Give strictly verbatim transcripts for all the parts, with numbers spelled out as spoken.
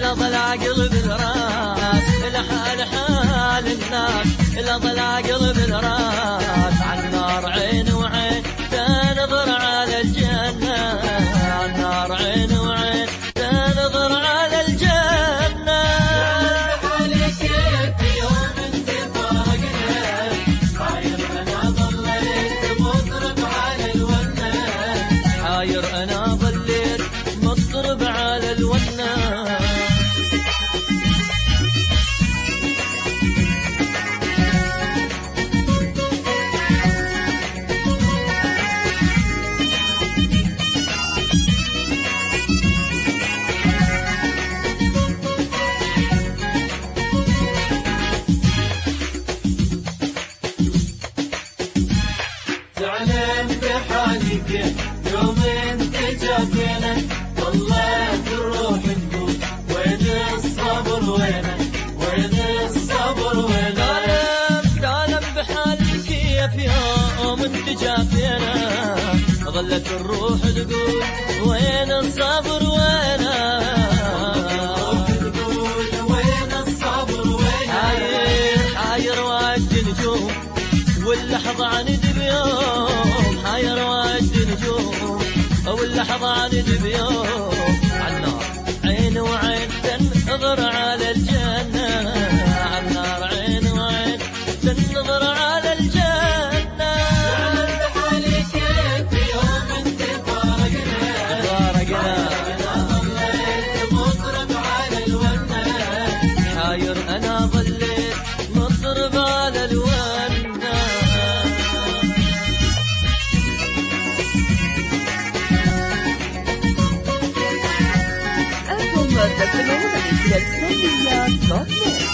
لا ظل عقل بالراس لحال حال الناس لا ظل عقل بالراس عالنار عين وعين تنظر على الجنة عالنار عين وعين تنظر على الجنة عليك في يوم انت فارقنا حاير انا ظليت مضرب على الونة حاير انا ظليت مضرب على الونة تعلم بحالك يوم انت جافينا طلعت الروح تقول وين الصبر وينه وين الصبر وينه تعلم تعلم بحالك كيف يوم انت جافينا ظلت الروح تقول وين الصبر وينه تقول وين الصبر وينه حاير حاير وعد نجوم واللحظة عند بيوم حاير وعد نجوم واللحظة عند بيوم عالنار عين وعين تنظر على الجنة عالنار عين وعين تنظر على الجنة عليك في يوم انت فارقنا فارقنا ظليت مضرب على الونة حاير أنا ظليت مضرب على الونة تستمعون إلى السلميات دوت نت.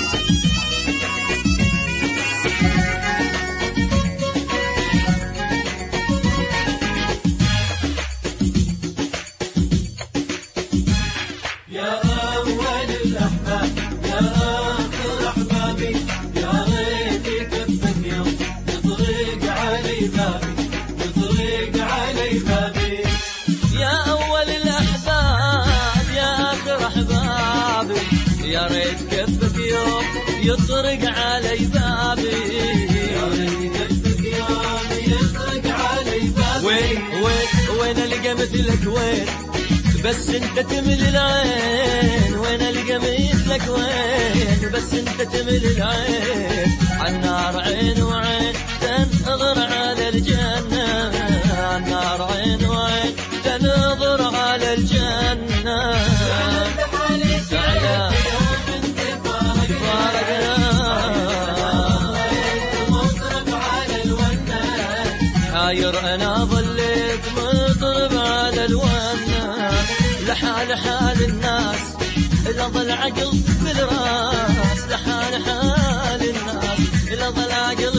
يا أول الأحباب يا آخر أحبابي يا ريت كفك يوم يطرق علي بابي يطرق علي بابي يا أول الأحباب يا آخر أحبابي يا ريت كفك يوم يطرق علي بابي يا ريت كفك يوم يطرق علي بابي وين وين وين ألقى مثلك وين بس انت تمل العين وين ألقى مثلك وين بس انت تمل العين عالنار عين وعين تنظر على الجنة عالنار عين وعين تنظر على الجنة تعالى حاير أنا ظليت مضرب على الونة لحال حال الناس لا ظل عقل بالراس لحال حال الناس لا ظل عقل